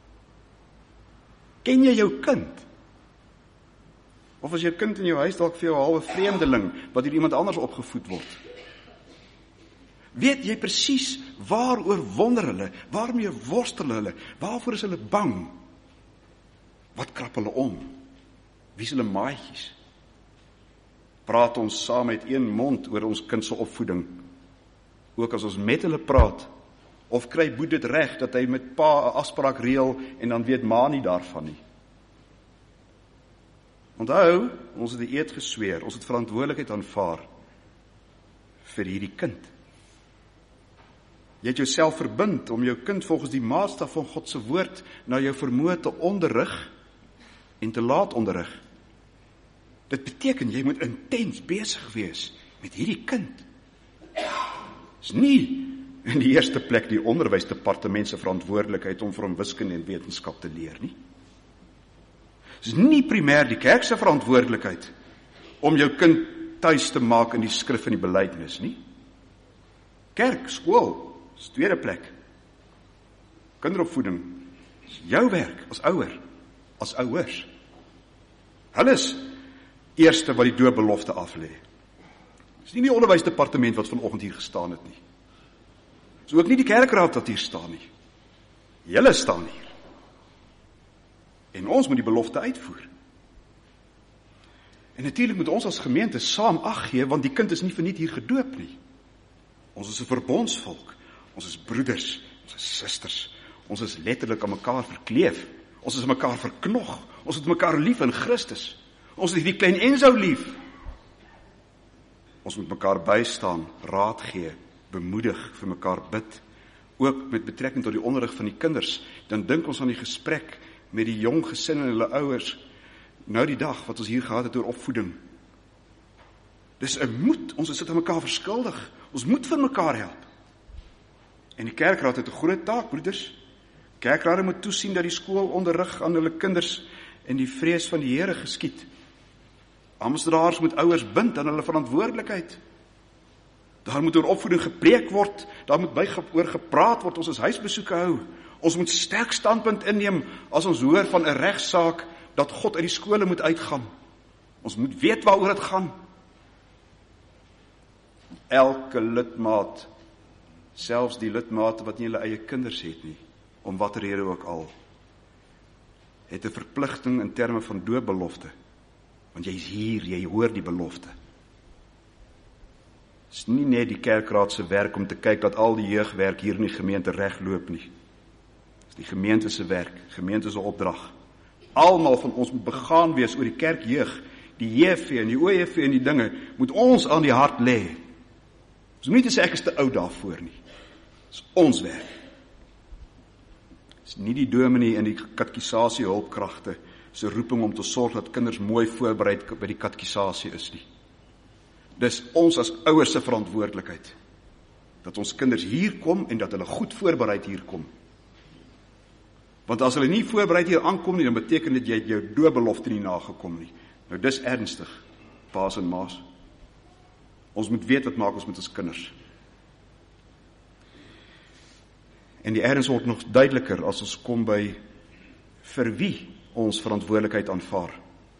Ken jy jou kind? Of is jou kind in jou huis dalk vir jou 'n halwe vreemdeling, wat deur iemand anders opgevoed word? Weet jy presies waaroor wonder hulle, waarmee worstel hulle, waarvoor is hulle bang? Wat krap hulle om? Wie is hulle maatjies? Praat ons saam met een mond oor ons kind se opvoeding, ook as ons met hulle praat, of kry Boet dit reg, dat hy met pa 'n afspraak reël, en dan weet ma nie daarvan nie. Onthou, ons het 'n eed gesweer, ons het verantwoordelikheid aanvaar, vir hierdie kind. Jy het jouself verbind, om jou kind volgens die maatstaf van God se woord, na jou vermoë te onderrig, en te laat onderrig. Dit beteken, jy moet intens besig wees, met hierdie kind. Is nie in die eerste plek die onderwysdepartement se verantwoordelikheid om vir hom wiskunde en wetenskap te leer nie. Is nie primêr die kerk se verantwoordelikheid om jou kind tuis te maak in die skrif en die belydenis nie. Kerk, skool, is tweede plek. Kinderopvoeding is jou werk as ouer, as ouers. Hulle is eerste wat die doopbelofte aflê. Dis nie die onderwysdepartement wat vanoggend hier gestaan het nie. Dis ook nie die kerkraad wat hier staan nie. Julle staan hier. En ons moet die belofte uitvoer. En natuurlik moet ons as gemeente saam ag gee, want die kind is nie verniet hier gedoop nie. Ons is 'n verbondsvolk. Ons is broeders, ons is susters. Ons is letterlik aan mekaar verkleef. Ons is aan mekaar verknog. Ons het mekaar lief in Christus. Ons het die klein Enzo lief. Ons moet mekaar bystaan, raad gee, bemoedig, vir mekaar bid. Ook met betrekking tot die onderrig van die kinders. Dan dink ons aan die gesprek met die jong gesinne en hulle ouers, nou die dag wat ons hier gehad het oor opvoeding. Dis 'n moed, ons is dit aan mekaar verskuldig. Ons moet vir mekaar help. En die kerkraad het 'n groot taak, broeders. Kerkrade moet toesien dat die skoolonderrig aan hulle kinders en die vrees van die Here geskied. Amptenare moet ouers bind aan hulle verantwoordelikheid. Daar moet oor opvoeding gepreek word, daar moet by oor gepraat word, ons as huisbesoeke hou. Ons moet sterk standpunt inneem as ons hoor van 'n regsaak dat God uit die skole moet uitgaan. Ons moet weet waaroor dit gaan. Elke lidmaat, selfs die lidmate wat nie hulle eie kinders het nie, om watter rede ook al, het 'n verpligting in terme van doopbelofte. Want jy is hier, jy hoor die belofte. Het is nie net die kerkraad se werk om te kyk dat al die jeugwerk hier in die gemeente regloop nie. Het is die gemeente se werk, gemeente se opdrag. Almal van ons moet begaan wees oor die kerkjeug, die J V en die O J V en die dinge, moet ons aan die hart lê. Ons moet nie te sê ek is te oud daarvoor nie. Het is ons werk. Het is nie die dominee en die katekisasie hulpkragte se roeping om te sorg dat kinders mooi voorbereid by die katekisasie is nie. Dis ons as ouers se verantwoordelikheid, dat ons kinders hier kom en dat hulle goed voorbereid hier kom. Want as hulle nie voorbereid hier aankom nie, dan beteken dit jy het jou doopbelofte nie nagekom nie. Nou dis ernstig, paas en maas. Ons moet weet wat maak ons met ons kinders. En die erns word nog duideliker as ons kom by vir wie ons verantwoordelikheid aanvaar.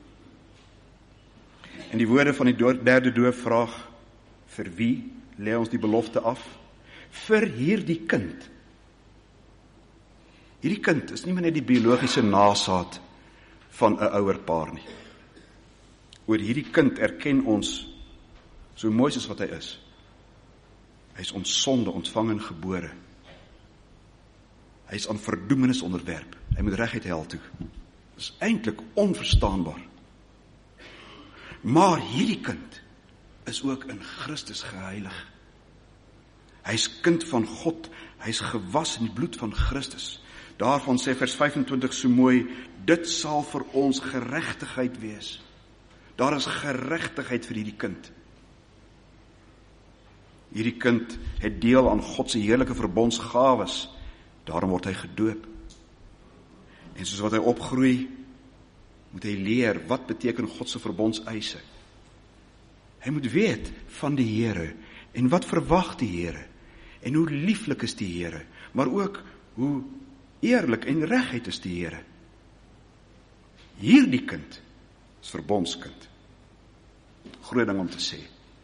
En die woorde van die derde doopvraag, vir wie lê ons die belofte af? Vir hierdie kind. Hierdie kind is nie meer net die biologiese nasaad van 'n ouer paar nie. Oor hierdie kind erken ons, so mooi soos wat hy is, hy is ons sonde ontvang en gebore. Hy is aan verdoemenis onderwerp. Hy moet reguit hel toe. Dit is eintlik onverstaanbaar. Maar hierdie kind is ook in Christus geheilig. Hy is kind van God, hy is gewas in die bloed van Christus. Daarvan sê vers vyfentwintig so mooi, dit sal vir ons geregtigheid wees. Daar is geregtigheid vir hierdie kind. Hierdie kind het deel aan God se heerlike verbondsgawes, daarom word hy gedoop. En soos wat hy opgroei, moet hy leer, wat beteken God se verbondseise. Hy moet weet van die Here, en wat verwag die Here, en hoe lieflik is die Here, maar ook hoe eerlik en reguit is die Here. Hierdie kind is verbondskind. Groot ding om te sê.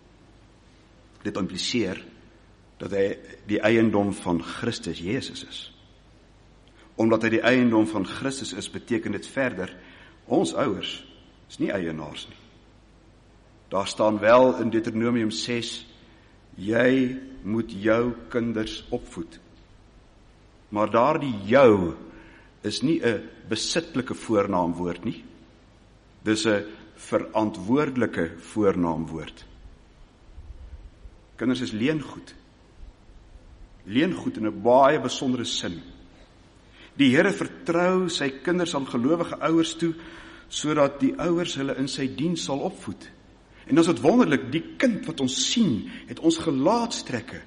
Dit impliseer dat hy die eiendom van Christus Jesus is. Omdat hy die eiendom van Christus is, beteken dit verder, ons ouers is nie eienaars nie. Daar staan wel in Deuteronomium ses, jy moet jou kinders opvoed. Maar daardie jou is nie 'n besittelike voornaamwoord nie. Dis 'n verantwoordelike voornaamwoord. Kinders is leengoed. Leengoed in 'n baie besondere sin. Die Here vertrou sy kinders aan gelowige ouers toe, sodat die ouers hulle in sy diens sal opvoed. En dan is dit wonderlik, die kind wat ons sien, het ons gelaatstrekke,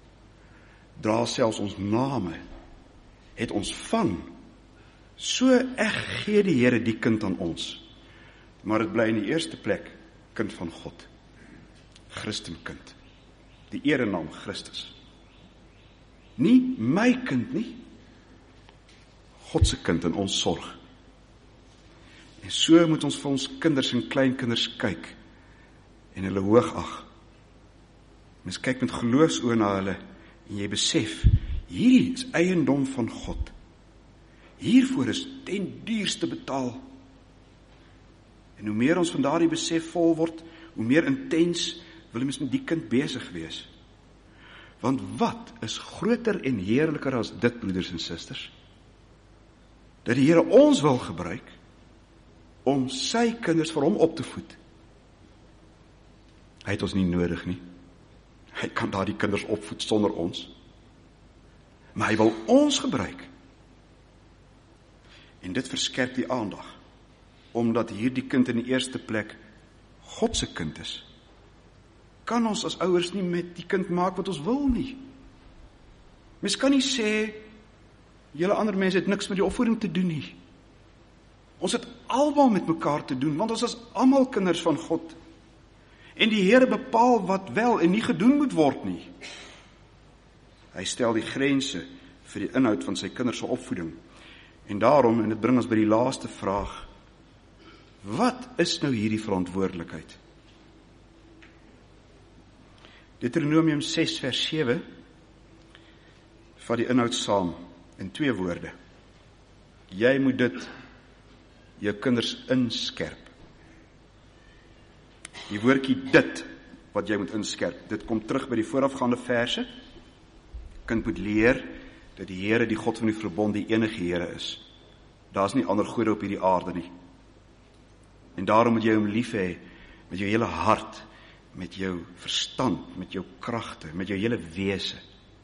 dra selfs ons name, het ons van. So eg gee die Here die kind aan ons. Maar dit bly in die eerste plek kind van God. Christenkind. Die erenaam Christus. Nie my kind nie. God se kind in ons sorg. En so moet ons vir ons kinders en kleinkinders kyk en hulle hoog ag. Mens kyk met geloofsoë na hulle en jy besef, hierdie is eiendom van God. Hiervoor is ten duurste betaal. En hoe meer ons van daardie besef vol word, hoe meer intens wil ons met die kind besig wees. Want wat is groter en heerliker as dit, broeders en susters? Dat die Here ons wil gebruik om sy kinders vir hom op te voed. Hy het ons nie nodig nie. Hy kan daardie kinders opvoed sonder ons. Maar hy wil ons gebruik. En dit verskerp die aandag, omdat hierdie kind in die eerste plek God se kind is. Kan ons as ouers nie met die kind maak wat ons wil nie. Mens kan nie sê, julle ander mense het niks met die opvoeding te doen nie. Ons het almal met mekaar te doen, want ons is almal kinders van God. En die Here bepaal wat wel en nie gedoen moet word nie. Hy stel die grense vir die inhoud van sy kinders se opvoeding. En daarom, en dit bring ons by die laaste vraag, wat is nou hierdie verantwoordelikheid? Deuteronomium ses vers sewe vat die inhoud saam in twee woorde. Jy moet dit jou kinders inskerp. Die woordjie dit wat jy moet inskerp, dit kom terug by die voorafgaande verse. Kind moet leer dat die Here, die God van die verbond, die enige Here is. Daar is nie ander gode op hierdie aarde nie. En daarom moet jy hom lief hê met jou hele hart, met jou verstand, met jou kragte, met jou hele wese.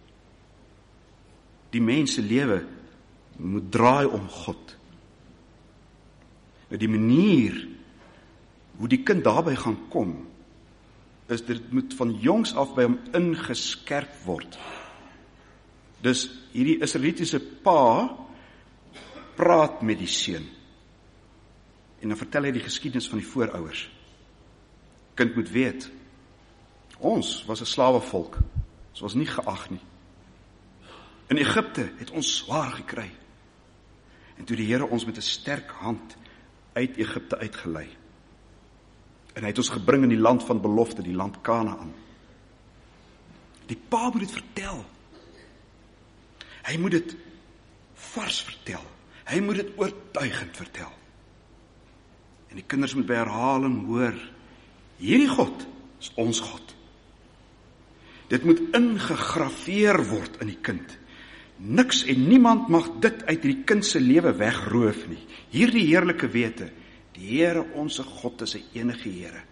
Die mens se lewe moet draai om God. Nou die manier hoe die kind daarby gaan kom, is dit moet van jongs af by hom ingeskerp word. Dus hierdie Israelitiese pa praat met die seun. En dan vertel hy die geskiedenis van die voorouers. Kind moet weet, ons was 'n slawevolk, ons was nie geag nie. In Egipte het ons swaar gekry. En toe die Here ons met 'n sterk hand uit Egipte uitgelei. En hy het ons gebring in die land van belofte, die land Kanaan. Die pa moet dit vertel. Hy moet dit vars vertel. Hy moet dit oortuigend vertel. En die kinders moet by herhaling hoor, hierdie God is ons God. Dit moet ingegraveer word in die kind. Niks en niemand mag dit uit die kind se lewe wegroof nie. Hierdie heerlike wete, die Here onse God is 'n enige Here.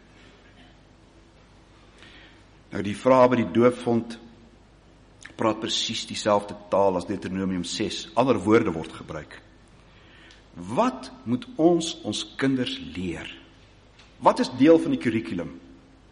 Nou die vrae by die doopvond praat presies dieselfde taal as Deuteronomium ses. Ander woorde word gebruik. Wat moet ons ons kinders leer? Wat is deel van die kurrikulum?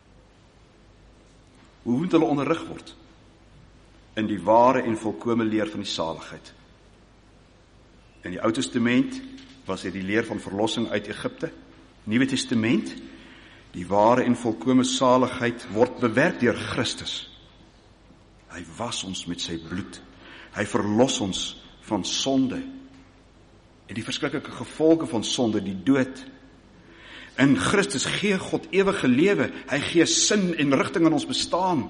Hoe moet hulle onderrig word? In die ware en volkome leer van die saligheid. In die Ou Testament was dit die leer van verlossing uit Egipte. Nuwe Testament, die ware en volkome saligheid word bewerk deur Christus. Hy was ons met sy bloed. Hy verlos ons van sonde en die verskriklike gevolge van sonde, die dood. In Christus gee God ewige lewe. Hy gee sin en rigting in ons bestaan.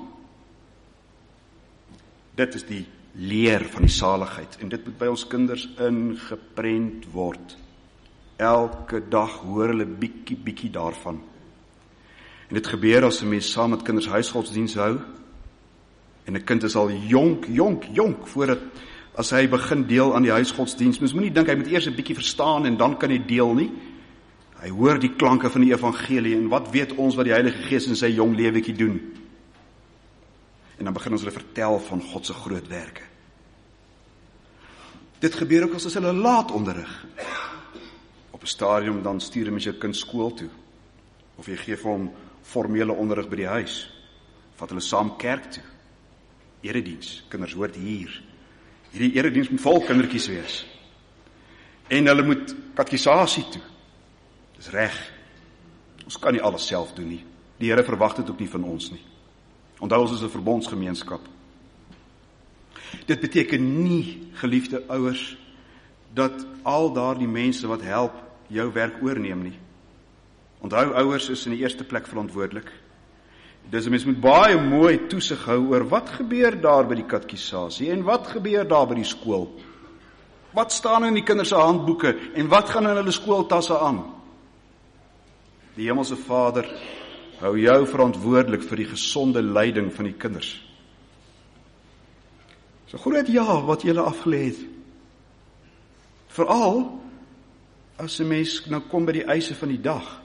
Dit is die leer van die saligheid en dit moet by ons kinders ingeprent word. Elke dag hoor hulle bietjie bietjie daarvan. En dit gebeur as 'n mens saam met kinders huisgodsdiens hou en 'n kind is al jonk, jonk, jonk voordat as hy begin deel aan die huisgodsdiens. Mens moenie dink hy moet eers 'n bietjie verstaan en dan kan hy deel nie. Hy hoor die klanke van die evangelie en wat weet ons wat die Heilige Gees in sy jong lewetjie doen? En dan begin ons hulle vertel van God se groot werke. Dit gebeur ook as hulle laat onderrig. Op 'n stadium dan stuur jy met jou kind skool toe. Of jy gee vir hom formele onderrig by die huis. Vat hulle saam kerk toe. Erediens, kinders hoort hier. Hierdie erediens moet vol kindertjies wees. En hulle moet katekisasie toe. Dis reg. Ons kan nie alles self doen nie. Die Here verwag dit ook nie van ons nie. Onthou ons is 'n verbondsgemeenskap. Dit beteken nie, geliefde ouers, dat al daardie mense wat help jou werk oorneem nie. Onthou, ouers is in die eerste plek verantwoordelik. Dis 'n mens moet baie mooi toesig hou oor wat gebeur daar by die katekisasie en wat gebeur daar by die skool. Wat staan in die kinders se handboeke en wat gaan in hulle skooltasse aan? Die Hemelse Vader hou jou verantwoordelik vir die gesonde leiding van die kinders. So groot ja wat julle afgelê het. Veral as 'n mens nou kom by die eise van die dag.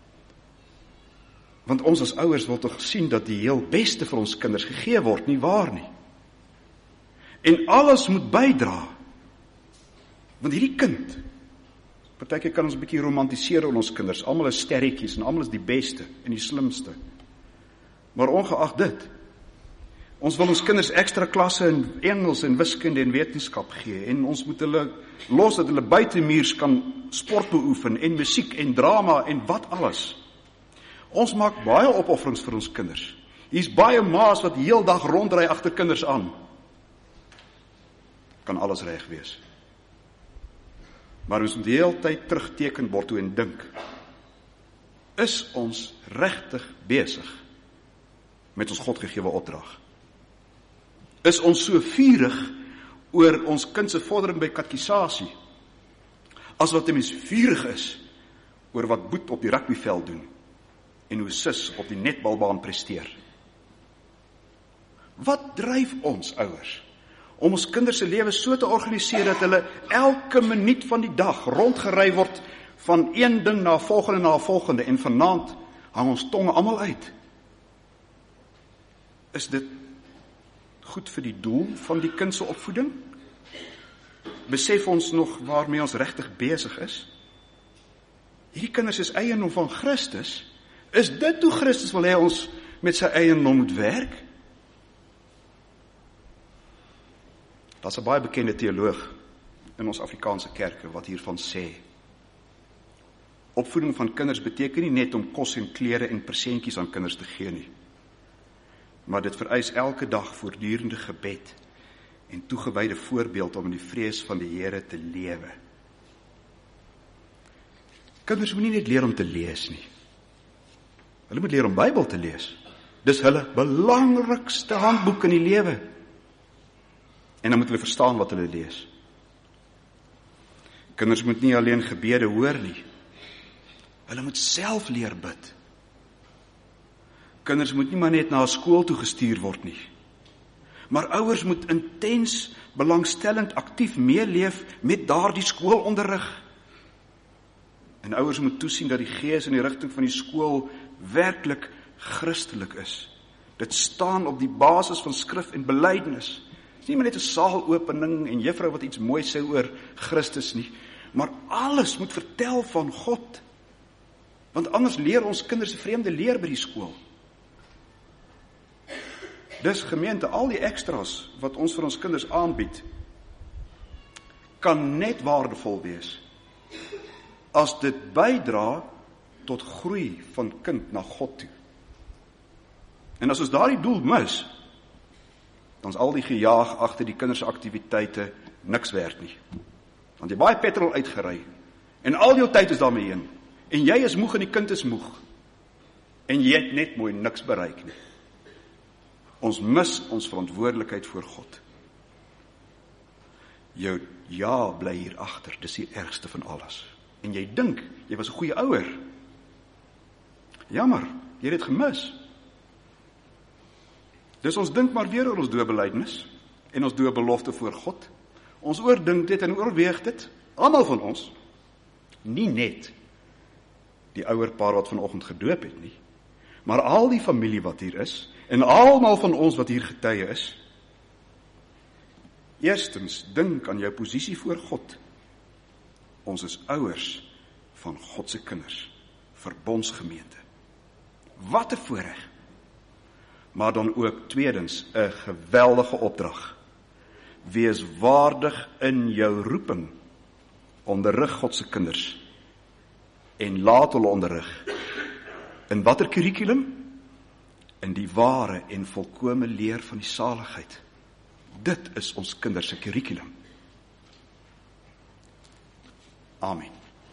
Want ons as ouers wil tog sien dat die heel beste vir ons kinders gegee word, nie waar nie? En alles moet bydra. Want hierdie kind, partykeer kan ons 'n bietjie romantiseer oor ons kinders, almal is sterretjies en almal is die beste en die slimste. Maar ongeag dit, ons wil ons kinders ekstra klasse in Engels en wiskunde en wetenskap gee en ons moet hulle los dat hulle buitemuurs kan sport beoefen en musiek en drama en wat alles. Ons maak baie opofferings vir ons kinders. Hier's baie ma's wat die heel dag rondry agter kinders aan. Kan alles reg wees. Maar ons moet die hele tyd terugtekenbord toe en dink. Is ons regtig besig met ons Godgegewe opdrag? Is ons so vurig oor ons kind se vordering by katekisasie as wat 'n mens vurig is oor wat Boet op die rugbyveld doen en hoe Sis op die netbalbaan presteer? Wat dryf ons ouers om ons kinders se lewe so te organiseer dat hulle elke minuut van die dag rondgery word van een ding na volgende na volgende en vanaand hang ons tonge almal uit? Is dit goed vir die doel van die kind se opvoeding? Besef ons nog waarmee ons regtig besig is? Hierdie kinders is eiendom van Christus. Is dit hoe Christus wil hê ons met sy eiendom moet werk? Daar's 'n baie bekende teoloog in ons Afrikaanse kerke wat hiervan sê. Opvoeding van kinders beteken nie net om kos en klere en persentjies aan kinders te gee nie. Maar dit vereis elke dag voortdurende gebed en toegewyde voorbeeld om in die vrees van die Here te lewe. Kinders moet nie net leer om te lees nie. Hulle moet leer om Bybel te lees. Dis hulle belangrikste handboek in die lewe. En dan moet hulle verstaan wat hulle lees. Kinders moet nie alleen gebede hoor nie. Hulle moet self leer bid. Kinders moet nie maar net na skool toe gestuur word nie. Maar ouers moet intens, belangstellend, aktief meeleef met daardie skoolonderrig. En ouers moet toesien dat die gees in die rigting van die skool werklik Christelik is. Dit staan op die basis van skrif en belydenis. Dit is nie maar net 'n saalopening en juffrou wat iets mooi sê oor Christus nie, maar alles moet vertel van God. Want anders leer ons kinders 'n vreemde leer by die skool. Dis gemeente, al die extras wat ons vir ons kinders aanbied, kan net waardevol wees as dit bydra tot groei van kind na God toe. En as ons daardie doel mis, dan is al die gejaag agter die kinders se aktiwiteite niks werd nie. Want jy baie petrol uitgery, en al jou tyd is daarmee heen, en jy is moeg en die kind is moeg, en jy het net mooi niks bereik nie. Ons mis ons verantwoordelikheid voor God. Jou ja bly hier agter, dis die ergste van alles. En jy dink, jy was 'n goeie ouer. Jammer, jy het dit gemis. Dus ons dink maar weer oor ons doopbelydenis en ons doopbelofte voor God. Ons oordink dit en oorweeg dit, almal van ons, nie net die ouer paar wat vanoggend gedoop het nie, maar al die familie wat hier is, en almal van ons wat hier getuie is. Eerstens, dink aan jou posisie voor God. Ons is ouers van God se kinders, verbondsgemeente. Wat 'n voorreg. Maar dan ook tweedens, 'n geweldige opdrag. Wees waardig in jou roeping. Onderrig God se kinders. En laat hulle onderrig. In watter kurrikulum? In die ware en volkome leer van die saligheid. Dit is ons kinders se kurrikulum. Amen.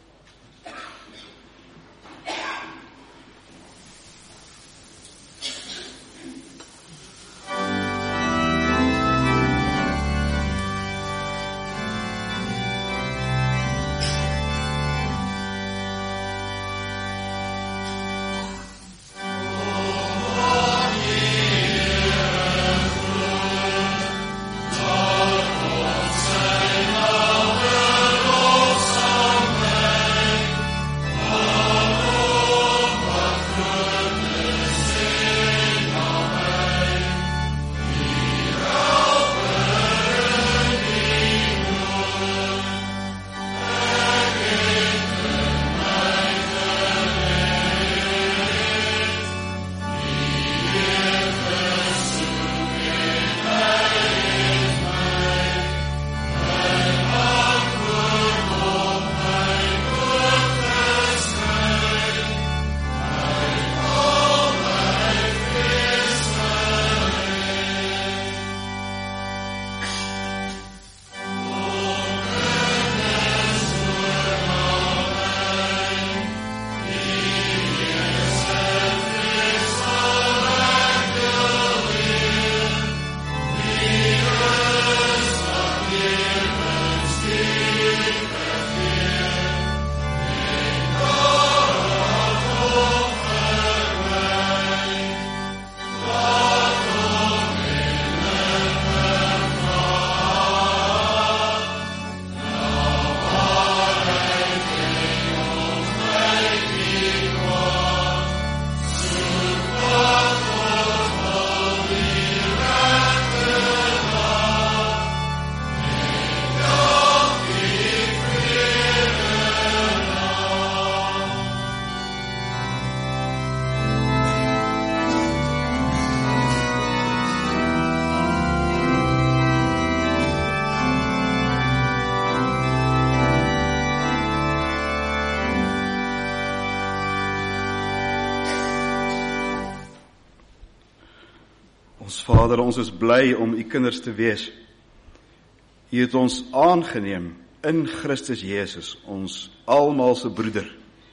Vader, ons is bly om u kinders te wees. U het ons aangeneem in Christus Jesus, ons almal se broeder.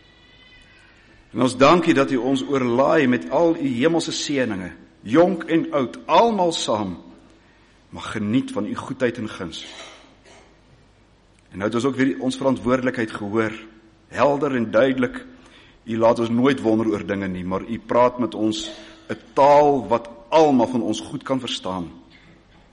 En ons dankie dat u ons oorlaai met al u hemelse seëninge, jonk en oud, almal saam, mag geniet van u goedheid en guns. En nou het ons ook weer ons verantwoordelikheid gehoor, helder en duidelik. U laat ons nooit wonder oor dinge nie, maar u praat met ons 'n taal wat almal van ons goed kan verstaan.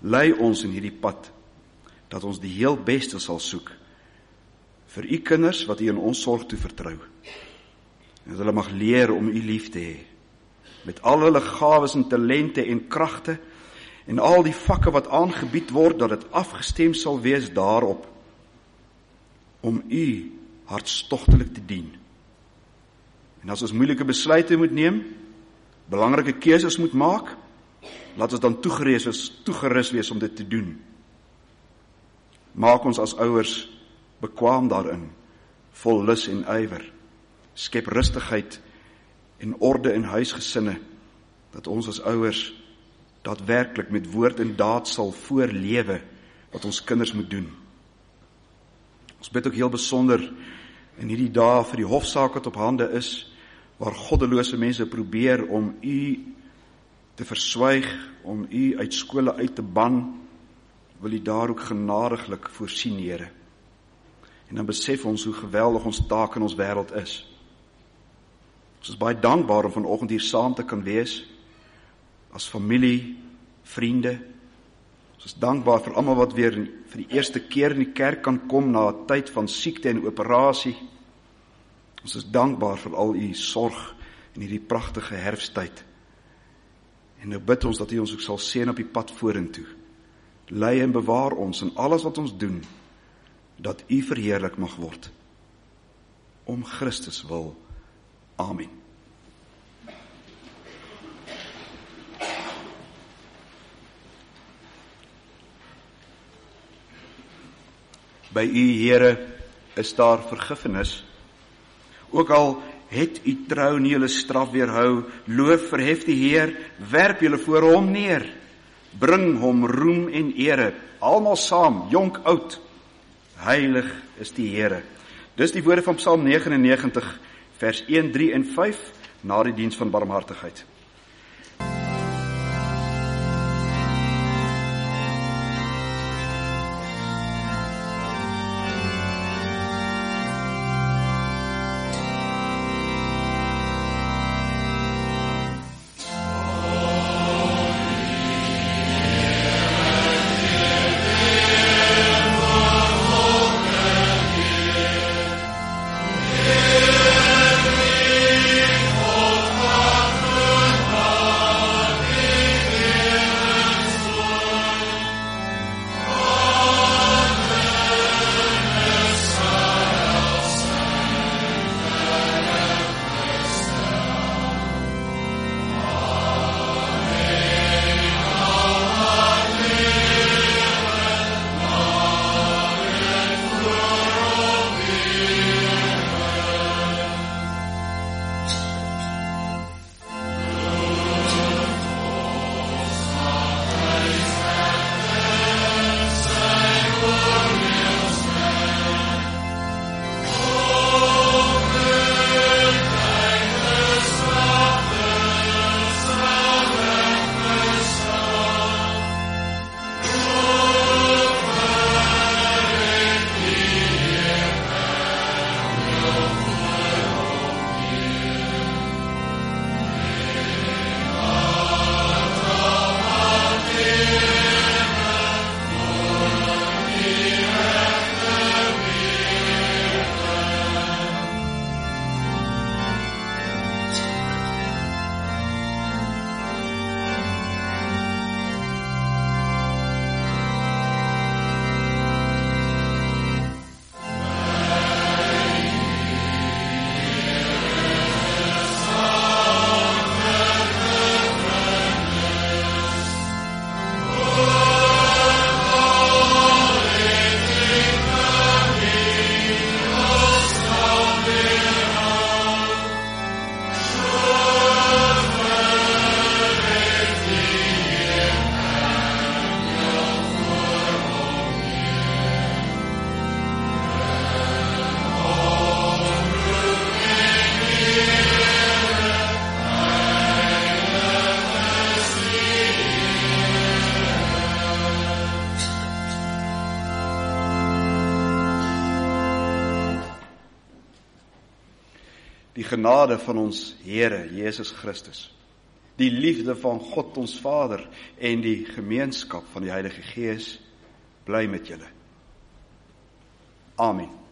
lei ons in hierdie pad, dat ons die heel beste sal soek, vir u kinders wat u in ons sorg toe vertrou, en dat hulle mag leer om u lief te hê, met al hulle gawes en talente en kragte, en al die vakke wat aangebied word, dat dit afgestem sal wees daarop, om u hartstogtelik te dien. En as ons moeilike besluite moet neem, belangrike keuses moet maak, laat ons dan toegerus wees, toegerus wees om dit te doen. Maak ons as ouers bekwaam daarin, vol lus en ywer, skep rustigheid en orde in huisgesinne, dat ons as ouers daadwerklik met woord en daad sal voorlewe wat ons kinders moet doen. Ons bid ook heel besonder in hierdie dae vir die hofsaak wat op hande is, waar goddelose mense probeer om u te verswyg, om u uit skole uit te ban, wil u daar ook genadiglik voorsien, Here. En dan besef ons hoe geweldig ons taak in ons wêreld is. Ons is baie dankbaar om vanoggend hier saam te kan wees, as familie, vriende. Ons is dankbaar vir almal wat weer vir die eerste keer in die kerk kan kom na 'n tyd van siekte en operasie. Ons is dankbaar vir al u sorg in hierdie pragtige herfsttyd. En nou bid ons dat u ons ook sal seën op die pad vorentoe. Lei en bewaar ons in alles wat ons doen, dat u verheerlik mag word. Om Christus wil. Amen. By u, Here, is daar vergifnis. Ook al het u trou nie julle straf weerhou, loof verhef die Heer, werp julle voor hom neer. Bring hom roem en ere, almal saam, jonk, oud. Heilig is die Here. Dis die woorde van Psalm negenennegentig, vers een, drie en vyf, na die diens van barmhartigheid. Die genade van ons Here Jesus Christus Die liefde van God ons Vader en die gemeenskap van die Heilige Gees bly met julle. Amen.